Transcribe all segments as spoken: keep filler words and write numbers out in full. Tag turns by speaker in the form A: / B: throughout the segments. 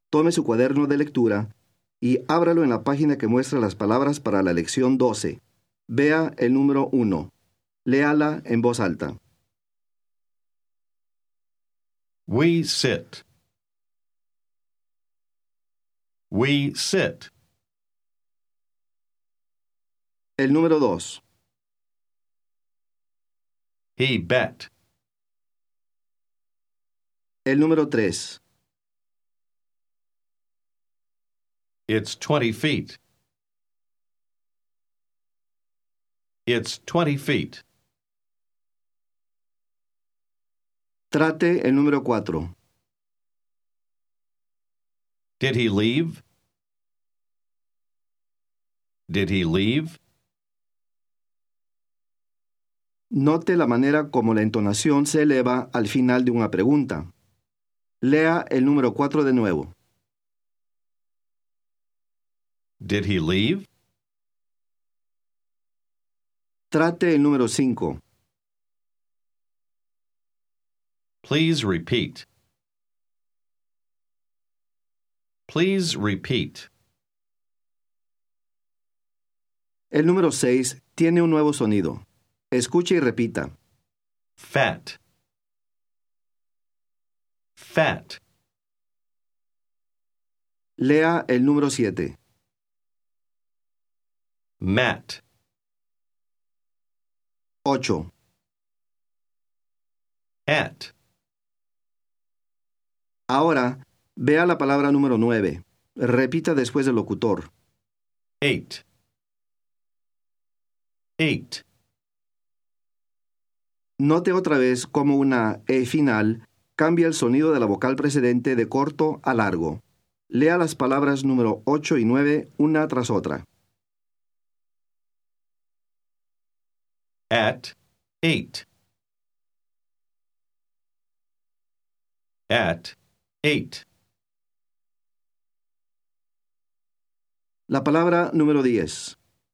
A: tome su cuaderno de lectura y ábralo en la página que muestra las palabras para la lección doce. Vea el número uno. Léala en voz alta.
B: We sit. We sit.
A: El número dos.
B: He bet.
A: El número tres.
B: It's twenty feet. It's twenty feet.
A: Trate el número cuatro.
B: Did he leave? Did he leave?
A: Note la manera como la entonación se eleva al final de una pregunta. Lea el número cuatro de nuevo.
B: Did he leave?
A: Trate el número cinco.
B: Please repeat. Please repeat.
A: El número seis tiene un nuevo sonido. Escuche y repita.
B: Fat. Fat.
A: Lea el número siete.
B: Mat.
A: ocho.
B: At.
A: Ahora, vea la palabra número nueve. Repita después del locutor.
B: Eight. Eight.
A: Note otra vez cómo una E final cambia el sonido de la vocal precedente de corto a largo. Lea las palabras número ocho y nueve una tras otra.
B: At eight. At eight.
A: La palabra número diez.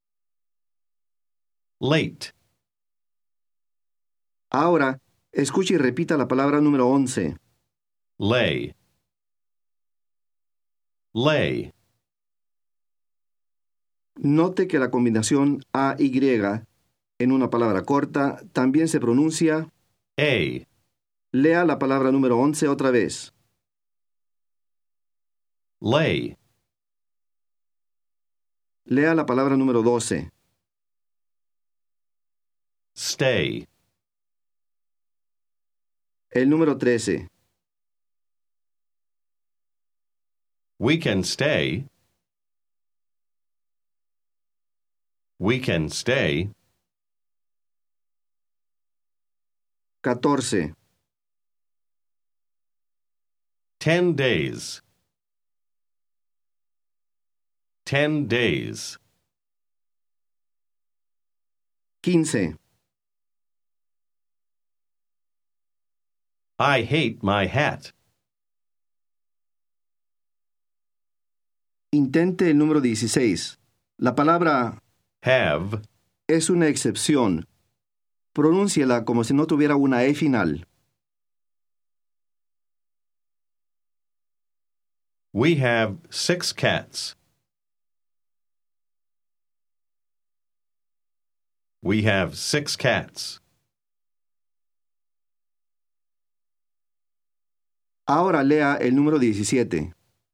B: Late.
A: Ahora, escuche y repita la palabra número once.
B: Lay. Lay.
A: Note que la combinación A Y en una palabra corta también se pronuncia.
B: A.
A: Lea la palabra número once otra vez.
B: Lay.
A: Lea la palabra número doce.
B: Stay.
A: El número trece.
B: We can stay. We can stay.
A: catorce.
B: Ten days. Ten days.
A: quince.
B: I hate my hat.
A: Intente el número dieciséis. La palabra
B: Have.
A: es una excepción. Pronúnciela como si no tuviera una E final.
B: We have six cats. We have six cats.
A: Ahora lea el número diecisiete.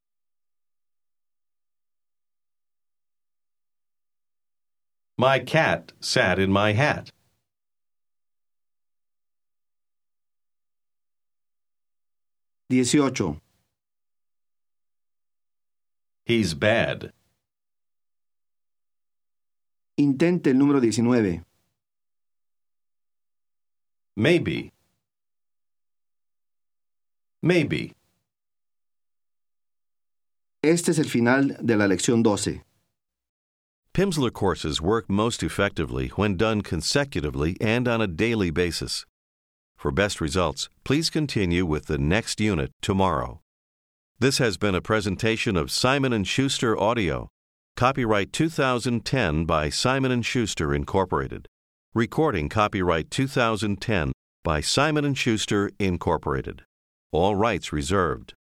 B: My cat sat in my hat.
A: dieciocho.
B: He's bad.
A: Intente el número diecinueve.
B: Maybe. Maybe.
A: Este es el final de la lección doce.
C: Pimsleur courses work most effectively when done consecutively and on a daily basis. For best results, please continue with the next unit tomorrow. This has been a presentation of Simon and Schuster Audio. Copyright two thousand ten by Simon and Schuster, Incorporated. Recording copyright two thousand ten by Simon and Schuster, Incorporated. All rights reserved.